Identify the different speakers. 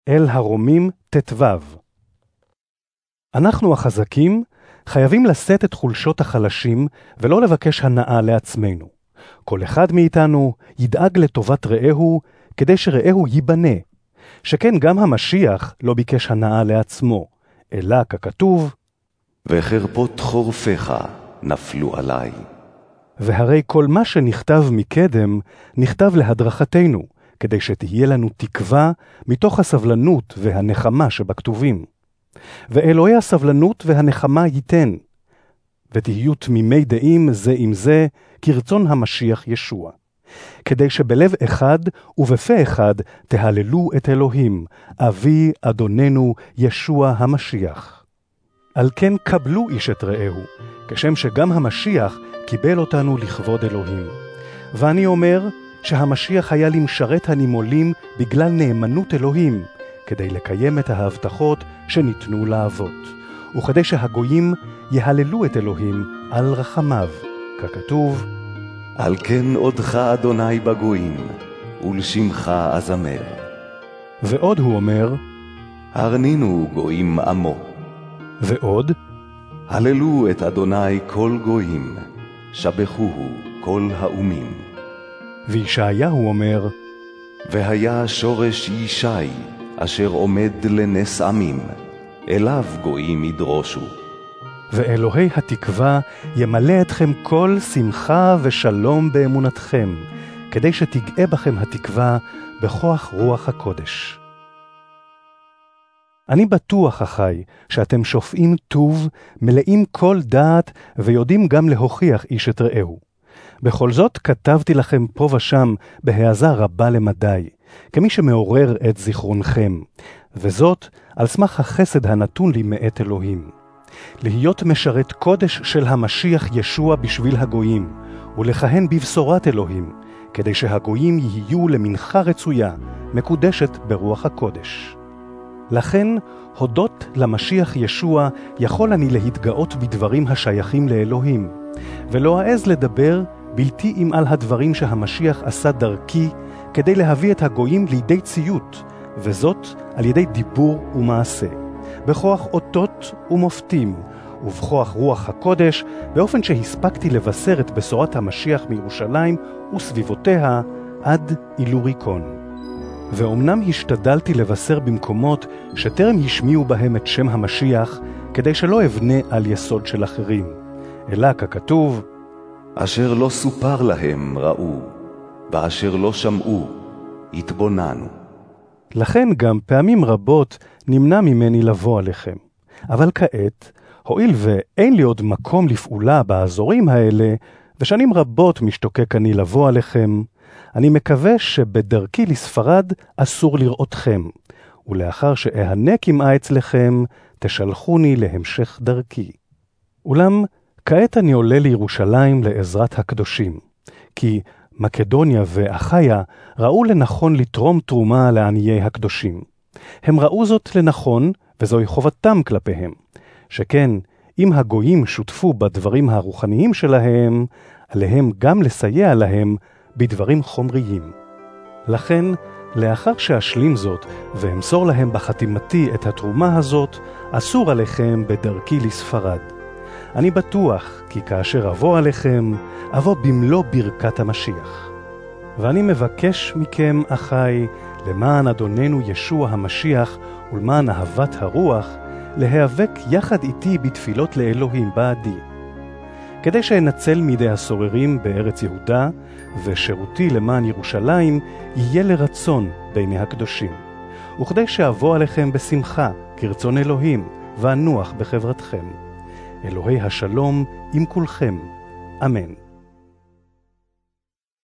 Speaker 1: אל הרומים ט"ו. אנחנו החזקים חייבים לשאת את חולשות החלשים ולא לבקש הנאה לעצמנו. כל אחד מאיתנו ידאג לטובת רעהו כדי שרעהו ייבנה. שכן גם המשיח לא ביקש הנאה לעצמו, אלא ככתוב,
Speaker 2: וחרפות חורפיך נפלו עליי.
Speaker 1: והרי כל מה שנכתב מקדם נכתב להדרכתנו, כדי שתהיה לנו תקווה מתוך הסבלנות והנחמה שבכתובים. ואלוהי הסבלנות והנחמה ייתן, ותהיו תמימי דעים זה עם זה כרצון המשיח ישוע. כדי שבלב אחד ובפה אחד תהללו את אלוהים, אבי אדוננו ישוע המשיח. על כן קבלו איש את רעהו, כשם שגם המשיח קיבל אותנו לכבוד אלוהים. ואני אומר שהמשיח היה למשרת הנימולים בגלל נאמנות אלוהים, כדי לקיים את ההבטחות שניתנו לאבות, וכדי שהגויים יהללו את אלוהים על רחמיו, ככתוב,
Speaker 2: על כן עודך אדוני בגויים, ולשמך אזמר.
Speaker 1: ועוד הוא אומר,
Speaker 2: הרנינו גויים עמו.
Speaker 1: ועוד,
Speaker 2: הללו את אדוני כל גויים, שבחוהו כל האומים.
Speaker 1: וישעיהו אומר,
Speaker 2: והיה שורש ישי, אשר עומד לנס עמים, אליו גויים ידרושו.
Speaker 1: ואלוהי התקווה ימלא אתכם כל שמחה ושלום באמונתכם, כדי שתגאה בכם התקווה בכוח רוח הקודש. אני בטוח, אחי, שאתם שופעים טוב, מלאים כל דעת, ויודעים גם להוכיח איש את רעהו. בכל זאת כתבתי לכם פה ושם בהעזה רבה למדי, כמי שמעורר את זיכרונכם, וזאת על סמך החסד הנתון לי מאת אלוהים. להיות משרת קודש של המשיח ישוע בשביל הגויים, ולכהן בבשורת אלוהים, כדי שהגויים יהיו למנחה רצויה, מקודשת ברוח הקודש. לכן, הודות למשיח ישוע, יכול אני להתגאות בדברים השייכים לאלוהים, ולא אעז לדבר בלתי אם על הדברים שהמשיח עשה דרכי, כדי להביא את הגויים לידי ציות, וזאת על ידי דיבור ומעשה, בכוח אותות ומופתים, ובכוח רוח הקודש, באופן שהספקתי לבשר את בשורת המשיח מירושלים וסביבותיה עד אילוריקון. ואומנם השתדלתי לבשר במקומות שטרם השמיעו בהם את שם המשיח, כדי שלא אבנה על יסוד של אחרים, אלא ככתוב,
Speaker 2: אשר לא סופר להם ראו, ואשר לא שמעו התבוננו.
Speaker 1: לכן גם פעמים רבות נמנע ממני לבוא עליכם. אבל כעת, הואיל ואין לי עוד מקום לפעולה באזורים האלה, ושנים רבות משתוקק אני לבוא עליכם, אני מקווה שבדרכי לספרד אסור לראותכם, ולאחר שאהנה כמעה אצלכם, תשלחוני להמשך דרכי. אולם, כעת אני עולה לירושלים לעזרת הקדושים, כי מקדוניה ואחיה ראו לנכון לתרום תרומה לעניי הקדושים. הם ראו זאת לנכון, וזוהי חובתם כלפיהם, שכן אם הגויים שותפו בדברים הרוחניים שלהם, עליהם גם לסייע להם בדברים חומריים. לכן, לאחר שאשלים זאת ואמסור להם בחתימתי את התרומה הזאת, אסור עליכם בדרכי לספרד. אני בטוח כי כאשר אבוא עליכם, אבוא במלוא ברכת המשיח. ואני מבקש מכם, אחי, למען אדוננו ישוע המשיח ולמען אהבת הרוח, להיאבק יחד איתי בתפילות לאלוהים בעדי. כדי שאנצל מידי הסוררים בארץ יהודה, ושירותי למען ירושלים יהיה לרצון בעיני הקדושים. וכדי שאבוא עליכם בשמחה, כרצון אלוהים, ואנוח בחברתכם. אלוהי השלום עם כולכם. אמן.